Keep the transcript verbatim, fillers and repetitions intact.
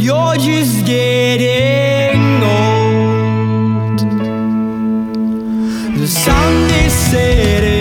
you're just getting old. The sun is setting.